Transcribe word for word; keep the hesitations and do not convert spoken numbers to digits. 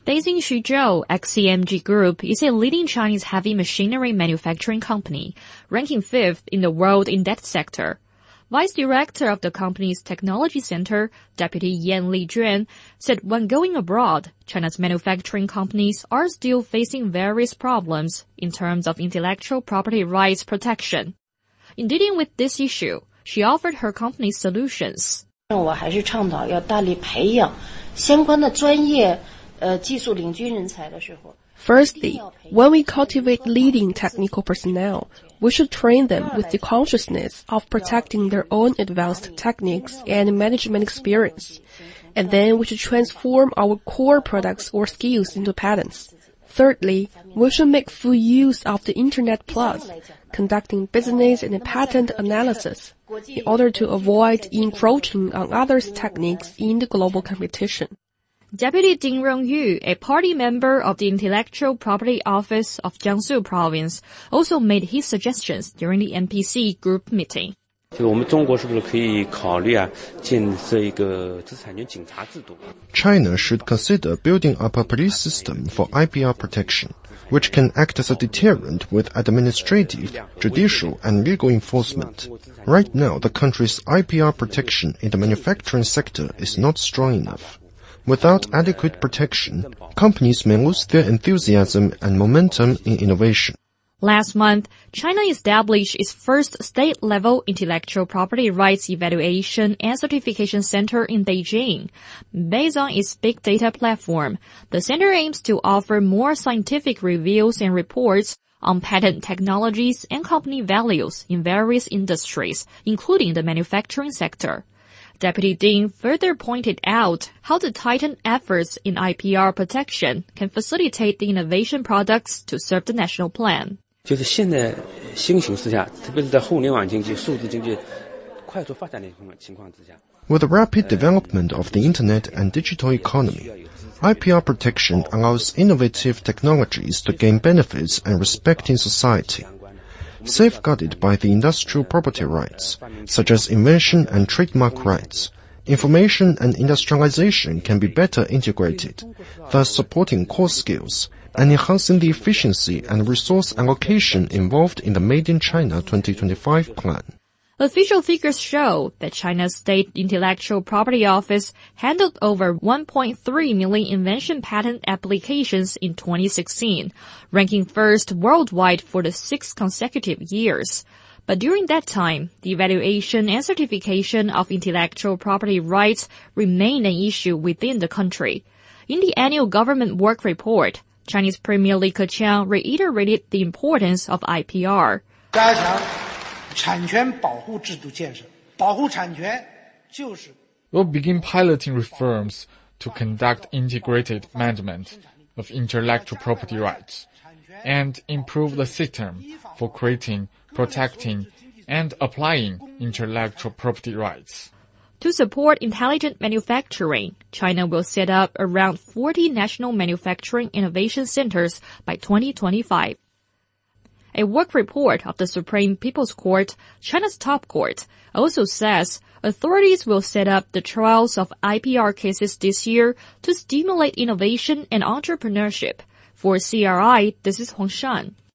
Based in Xuzhou, X C M G Group is a leading Chinese heavy machinery manufacturing company, ranking fifth in the world in that sector. Vice Director of the company's Technology Center, Deputy Yan Lijuan, said when going abroad, China's manufacturing companies are still facing various problems in terms of intellectual property rights protection. In dealing with this issue, she offered her company solutions. 我还是倡导要大力培养相关的专业呃技术领军人才的时候。 Firstly, when we cultivate leading technical personnel, we should train them with the consciousness of protecting their own advanced techniques and management experience. And then we should transform our core products or skills into patents. Thirdly, we should make full use of the Internet Plus, conducting business and patent analysis in order to avoid encroaching on others' techniques in the global competition. Deputy Ding Rongyu, a party member of the Intellectual Property Office of Jiangsu Province, also made his suggestions during the N P C group meeting. China should consider building up a police system for I P R protection, which can act as a deterrent with administrative, judicial, and legal enforcement. Right now, the country's I P R protection in the manufacturing sector is not strong enough. Without adequate protection, companies may lose their enthusiasm and momentum in innovation. Last month, China established its first state-level intellectual property rights evaluation and certification center in Beijing. Based on its big data platform, the center aims to offer more scientific reviews and reports on patent technologies and company values in various industries, including the manufacturing sector. Deputy Ding further pointed out how the tightened efforts in I P R protection can facilitate the innovation products to serve the national plan. With the rapid development of the Internet and digital economy, I P R protection allows innovative technologies to gain benefits and respect in society. Safeguarded by the industrial property rights, such as invention and trademark rights, information and industrialization can be better integrated, thus supporting core skills and enhancing the efficiency and resource allocation involved in the Made in China twenty twenty-five plan. Official figures show that China's State Intellectual Property Office handled over one point three million invention patent applications in twenty sixteen, ranking first worldwide for the sixth consecutive years. But during that time, the evaluation and certification of intellectual property rights remained an issue within the country. In the annual government work report, Chinese Premier Li Keqiang reiterated the importance of I P R. We'll begin piloting reforms to conduct integrated management of intellectual property rights and improve the system for creating, protecting, and applying intellectual property rights. To support intelligent manufacturing, China will set up around forty national manufacturing innovation centers by twenty twenty-five. A work report of the Supreme People's Court, China's top court, also says authorities will set up the trials of I P R cases this year to stimulate innovation and entrepreneurship. For C R I, this is Huang Shan.